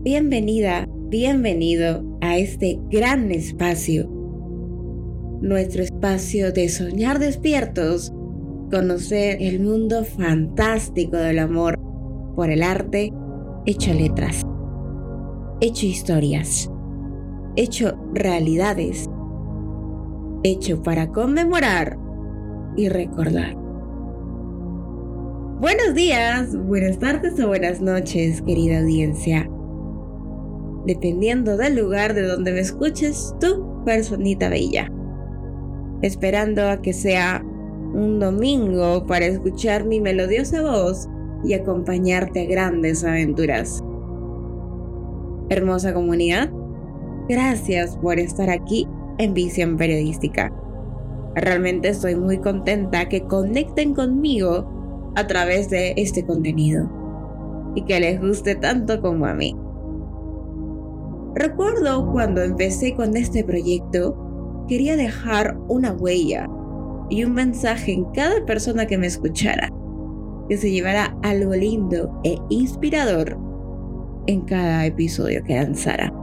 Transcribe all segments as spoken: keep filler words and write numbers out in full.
Bienvenida, bienvenido a este gran espacio, nuestro espacio de soñar despiertos, conocer el mundo fantástico del amor por el arte hecho letras, hecho historias, hecho realidades, hecho para conmemorar y recordar. Buenos días, buenas tardes o buenas noches, querida audiencia. Dependiendo del lugar de donde me escuches, tu personita bella. Esperando a que sea un domingo para escuchar mi melodiosa voz y acompañarte a grandes aventuras. Hermosa comunidad, gracias por estar aquí en Visión Periodística. Realmente estoy muy contenta que conecten conmigo a través de este contenido y que les guste tanto como a mí. Recuerdo cuando empecé con este proyecto, quería dejar una huella y un mensaje en cada persona que me escuchara, que se llevara algo lindo e inspirador en cada episodio que lanzara.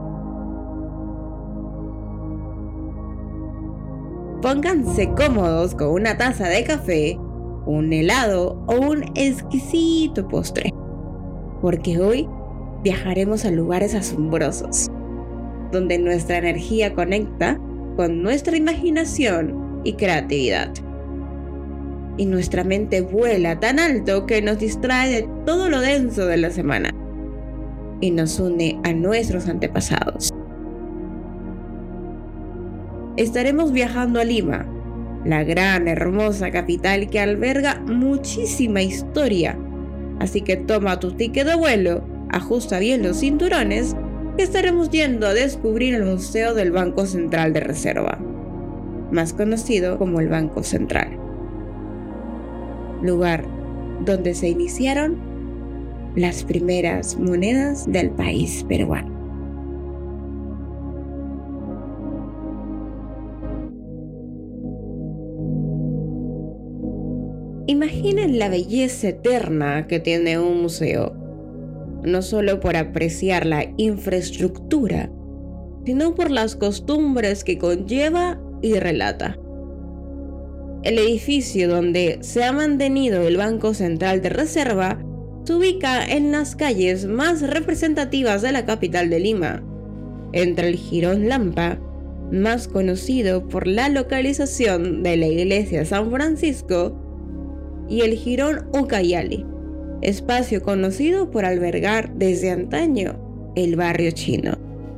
Pónganse cómodos con una taza de café, un helado o un exquisito postre, porque hoy viajaremos a lugares asombrosos, donde nuestra energía conecta con nuestra imaginación y creatividad. Y nuestra mente vuela tan alto que nos distrae de todo lo denso de la semana y nos une a nuestros antepasados. Estaremos viajando a Lima, la gran, hermosa capital que alberga muchísima historia. Así que toma tu ticket de vuelo, ajusta bien los cinturones, que estaremos yendo a descubrir el Museo del Banco Central de Reserva, más conocido como el Banco Central, lugar donde se iniciaron las primeras monedas del país peruano. Imaginen la belleza eterna que tiene un museo, no solo por apreciar la infraestructura, sino por las costumbres que conlleva y relata. El edificio donde se ha mantenido el Banco Central de Reserva se ubica en las calles más representativas de la capital de Lima, entre el Jirón Lampa, más conocido por la localización de la iglesia San Francisco, y el Jirón Ucayali, espacio conocido por albergar desde antaño el barrio chino.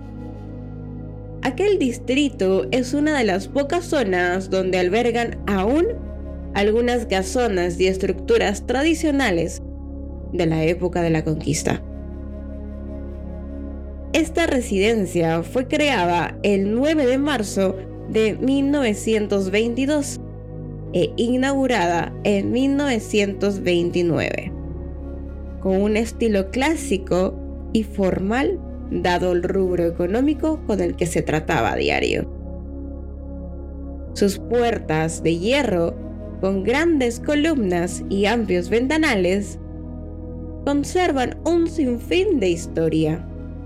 Aquel distrito es una de las pocas zonas donde albergan aún algunas casonas y estructuras tradicionales de la época de la conquista. Esta residencia fue creada el nueve de marzo de mil novecientos veintidós e inaugurada en mil novecientos veintinueve, con un estilo clásico y formal dado el rubro económico con el que se trataba a diario. Sus puertas de hierro, con grandes columnas y amplios ventanales, conservan un sinfín de historia.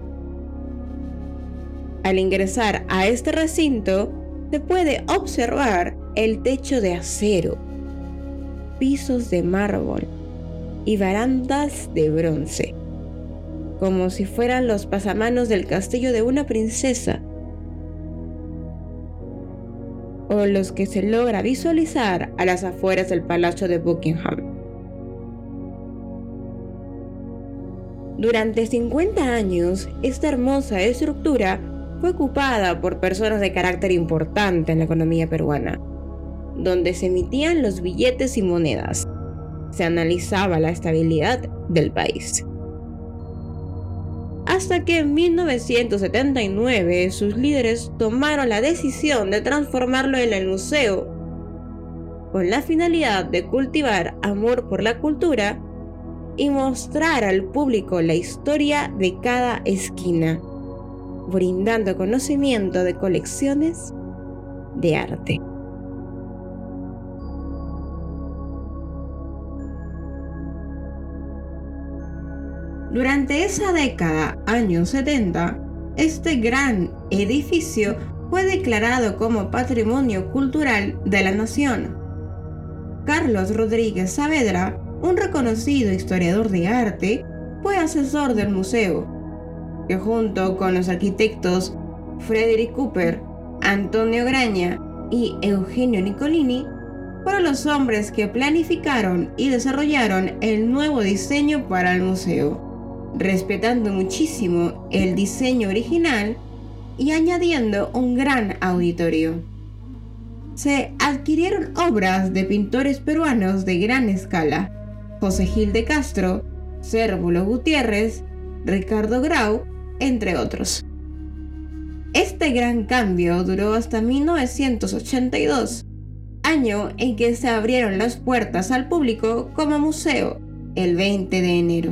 Al ingresar a este recinto, se puede observar el techo de acero, pisos de mármol y barandas de bronce, como si fueran los pasamanos del castillo de una princesa, o los que se logra visualizar a las afueras del Palacio de Buckingham. Durante cincuenta años, esta hermosa estructura fue ocupada por personas de carácter importante en la economía peruana, donde se emitían los billetes y monedas. Se analizaba la estabilidad del país. Hasta que en mil novecientos setenta y nueve sus líderes tomaron la decisión de transformarlo en el museo, con la finalidad de cultivar amor por la cultura y mostrar al público la historia de cada esquina, brindando conocimiento de colecciones de arte. Durante esa década, años setenta, este gran edificio fue declarado como Patrimonio Cultural de la Nación. Carlos Rodríguez Saavedra, un reconocido historiador de arte, fue asesor del museo, que junto con los arquitectos Frederick Cooper, Antonio Graña y Eugenio Nicolini, fueron los hombres que planificaron y desarrollaron el nuevo diseño para el museo, respetando muchísimo el diseño original y añadiendo un gran auditorio. Se adquirieron obras de pintores peruanos de gran escala: José Gil de Castro, Cérvulo Gutiérrez, Ricardo Grau, entre otros. Este gran cambio duró hasta mil novecientos ochenta y dos, año en que se abrieron las puertas al público como museo, el veinte de enero.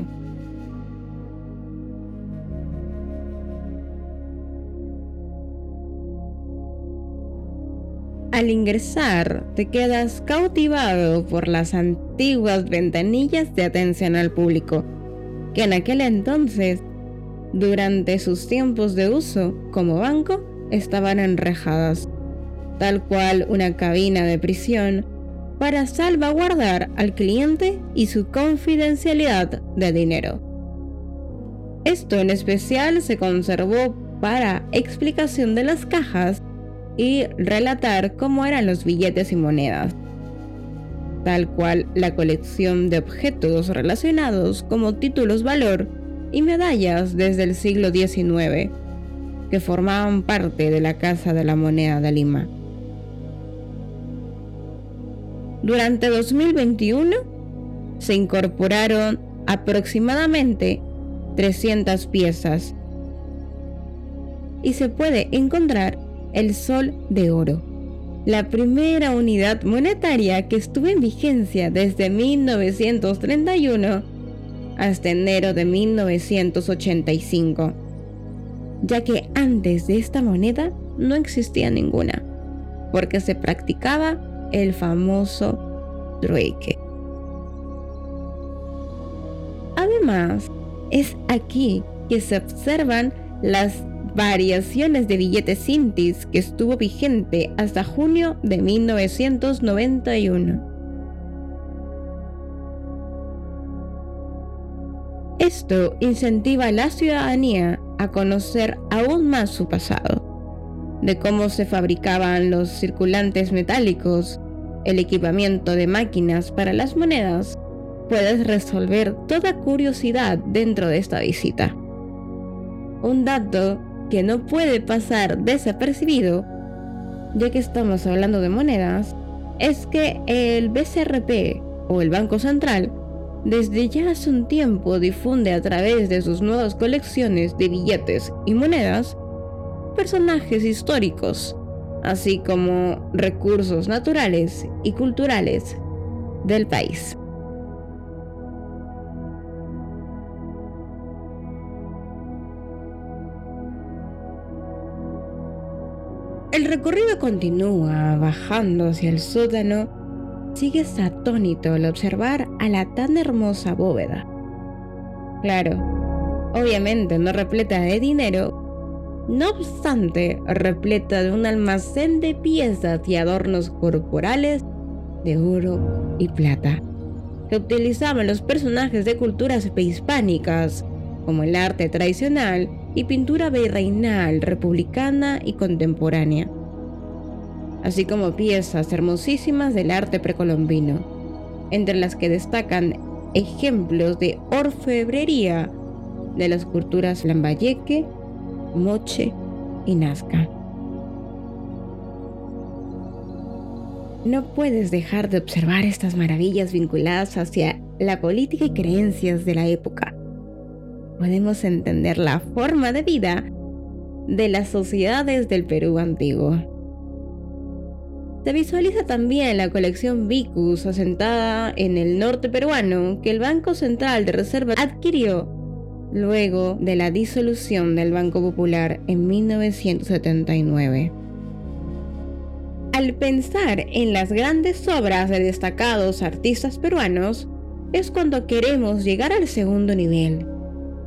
Al ingresar, te quedas cautivado por las antiguas ventanillas de atención al público, que en aquel entonces, durante sus tiempos de uso como banco, estaban enrejadas, tal cual una cabina de prisión, para salvaguardar al cliente y su confidencialidad de dinero. Esto en especial se conservó para explicación de las cajas y relatar cómo eran los billetes y monedas, tal cual la colección de objetos relacionados como títulos valor y medallas desde el siglo diecinueve, que formaban parte de la Casa de la Moneda de Lima. Durante dos mil veintiuno se incorporaron aproximadamente trescientas piezas y se puede encontrar el Sol de Oro, la primera unidad monetaria que estuvo en vigencia desde mil novecientos treinta y uno hasta enero de mil novecientos ochenta y cinco, ya que antes de esta moneda no existía ninguna, porque se practicaba el famoso trueque. Además, es aquí que se observan las variaciones de billetes Intis, que estuvo vigente hasta junio de mil novecientos noventa y uno. Esto incentiva a la ciudadanía a conocer aún más su pasado, de cómo se fabricaban los circulantes metálicos, el equipamiento de máquinas para las monedas. Puedes resolver toda curiosidad dentro de esta visita. Un dato que no puede pasar desapercibido, ya que estamos hablando de monedas, es que el B C R P, o el Banco Central, desde ya hace un tiempo difunde a través de sus nuevas colecciones de billetes y monedas personajes históricos, así como recursos naturales y culturales del país. El recorrido continúa bajando hacia el sótano. Sigues atónito al observar a la tan hermosa bóveda. Claro, obviamente no repleta de dinero, no obstante repleta de un almacén de piezas y adornos corporales de oro y plata, que utilizaban los personajes de culturas prehispánicas, como el arte tradicional y pintura virreinal, republicana y contemporánea, así como piezas hermosísimas del arte precolombino, entre las que destacan ejemplos de orfebrería de las culturas Lambayeque, Moche y Nazca. No puedes dejar de observar estas maravillas vinculadas hacia la política y creencias de la época. Podemos entender la forma de vida de las sociedades del Perú antiguo. Se visualiza también la colección Vicus, asentada en el norte peruano, que el Banco Central de Reserva adquirió luego de la disolución del Banco Popular en mil novecientos setenta y nueve. Al pensar en las grandes obras de destacados artistas peruanos, es cuando queremos llegar al segundo nivel,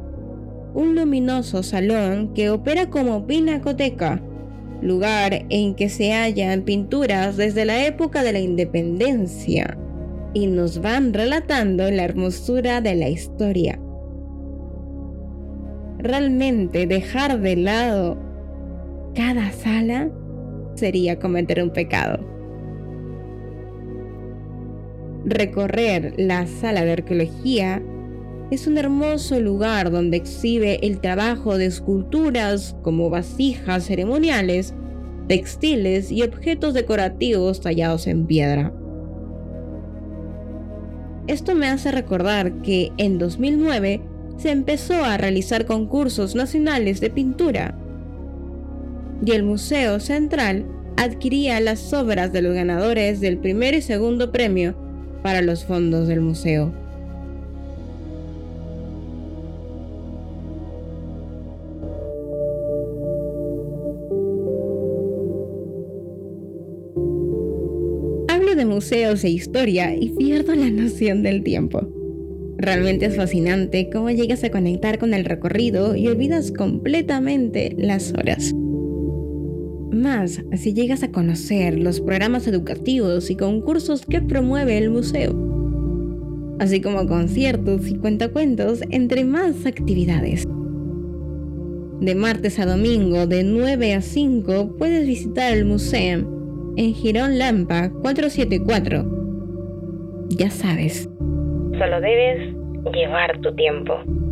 un luminoso salón que opera como pinacoteca, lugar en que se hallan pinturas desde la época de la independencia y nos van relatando la hermosura de la historia. Realmente dejar de lado cada sala sería cometer un pecado. Recorrer la sala de arqueología es un hermoso lugar donde exhibe el trabajo de esculturas como vasijas ceremoniales, textiles y objetos decorativos tallados en piedra. Esto me hace recordar que en dos mil nueve se empezó a realizar concursos nacionales de pintura y el Museo Central adquiría las obras de los ganadores del primer y segundo premio para los fondos del museo. Hablo de museos e historia y pierdo la noción del tiempo. Realmente es fascinante cómo llegas a conectar con el recorrido y olvidas completamente las horas. Más si llegas a conocer los programas educativos y concursos que promueve el museo, así como conciertos y cuentacuentos, entre más actividades. De martes a domingo, de nueve a cinco, puedes visitar el museo en Girón Lampa cuatrocientos setenta y cuatro. Ya sabes, solo debes llevar tu tiempo.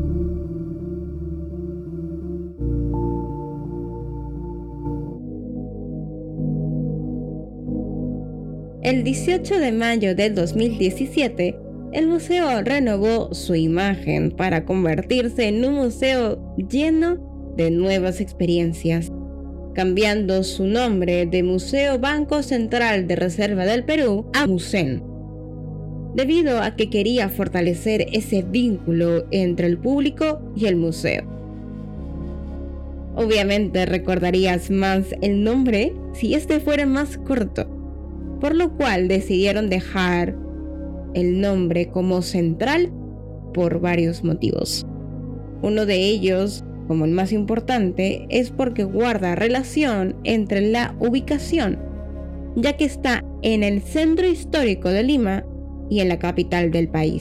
El dieciocho de mayo del dos mil diecisiete, el museo renovó su imagen para convertirse en un museo lleno de nuevas experiencias, cambiando su nombre de Museo Banco Central de Reserva del Perú a MUSEN, debido a que quería fortalecer ese vínculo entre el público y el museo. Obviamente recordarías más el nombre si este fuera más corto, por lo cual decidieron dejar el nombre como Central por varios motivos. Uno de ellos, como el más importante, es porque guarda relación entre la ubicación, ya que está en el centro histórico de Lima y en la capital del país.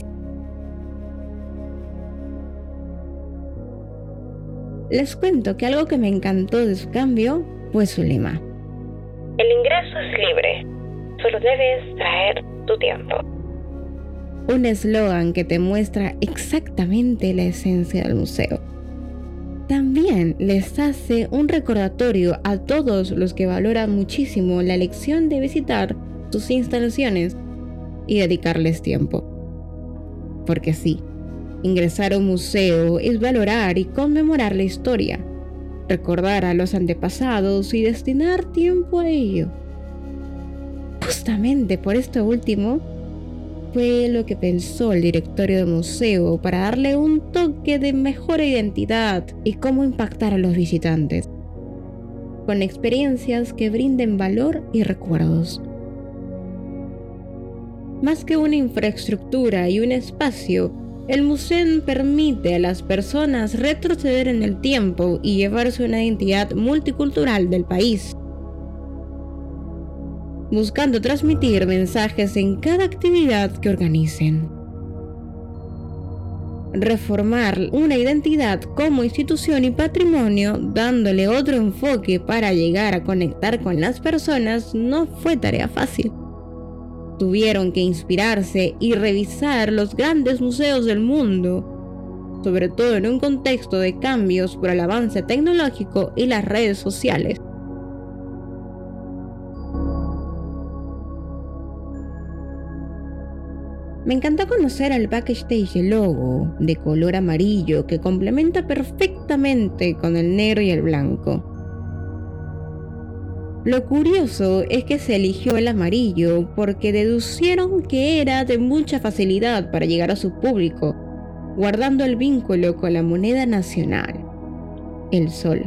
Les cuento que algo que me encantó de su cambio fue su lema: el ingreso es libre, solo debes traer tu tiempo. Un eslogan que te muestra exactamente la esencia del museo. También les hace un recordatorio a todos los que valoran muchísimo la elección de visitar sus instalaciones y dedicarles tiempo. Porque sí, ingresar a un museo es valorar y conmemorar la historia, recordar a los antepasados y destinar tiempo a ello. Justamente por esto último, fue lo que pensó el directorio del museo para darle un toque de mejor identidad y cómo impactar a los visitantes, con experiencias que brinden valor y recuerdos. Más que una infraestructura y un espacio, el museo permite a las personas retroceder en el tiempo y llevarse una identidad multicultural del país, buscando transmitir mensajes en cada actividad que organicen. Reformar una identidad como institución y patrimonio, dándole otro enfoque para llegar a conectar con las personas, no fue tarea fácil. Tuvieron que inspirarse y revisar los grandes museos del mundo, sobre todo en un contexto de cambios por el avance tecnológico y las redes sociales. Me encantó conocer el backstage del logo de color amarillo que complementa perfectamente con el negro y el blanco. Lo curioso es que se eligió el amarillo porque deducieron que era de mucha facilidad para llegar a su público, guardando el vínculo con la moneda nacional, el sol.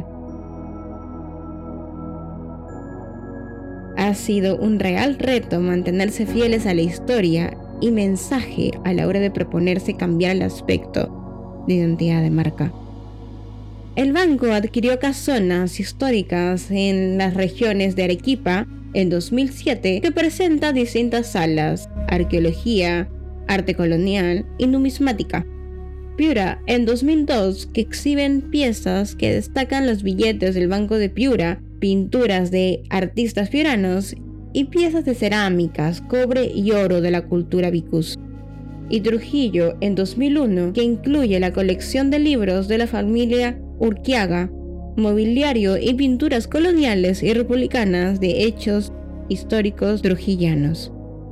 Ha sido un real reto mantenerse fieles a la historia y mensaje a la hora de proponerse cambiar el aspecto de identidad de marca. El banco adquirió casonas históricas en las regiones de Arequipa en dos mil siete que presenta distintas salas: arqueología, arte colonial y numismática. Piura en dos mil dos, que exhiben piezas que destacan los billetes del Banco de Piura, pinturas de artistas piuranos y piezas de cerámicas, cobre y oro de la cultura vicus. Y Trujillo en dos mil uno, que incluye la colección de libros de la familia Urquiaga, mobiliario y pinturas coloniales y republicanas de hechos históricos trujillanos.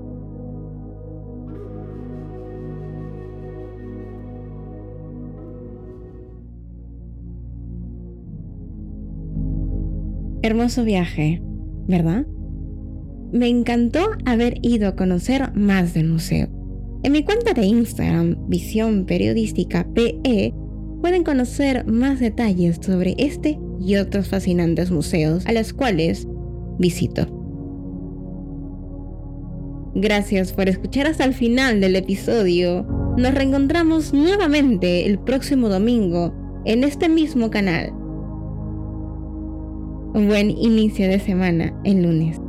Hermoso viaje, ¿verdad? Me encantó haber ido a conocer más del museo. En mi cuenta de Instagram, Visión Periodística P E, pueden conocer más detalles sobre este y otros fascinantes museos a los cuales visito. Gracias por escuchar hasta el final del episodio. Nos reencontramos nuevamente el próximo domingo en este mismo canal. Un buen inicio de semana el lunes.